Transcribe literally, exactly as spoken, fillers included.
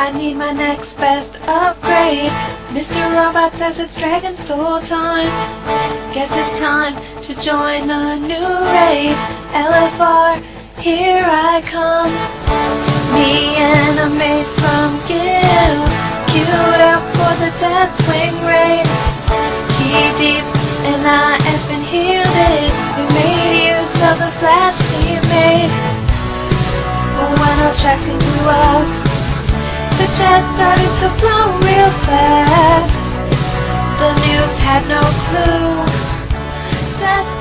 I need my next best upgrade. Mister Robot says it's Dragon Soul time. Guess it's time to join a new raid. L F R, here I come. Me and a mate from Gil, queued up for the Deathwing raid. Key deeps and I effing healed it. We made use of the flash we made. But when I tracked you up, the jet started to blow real fast. The news had no clue. That's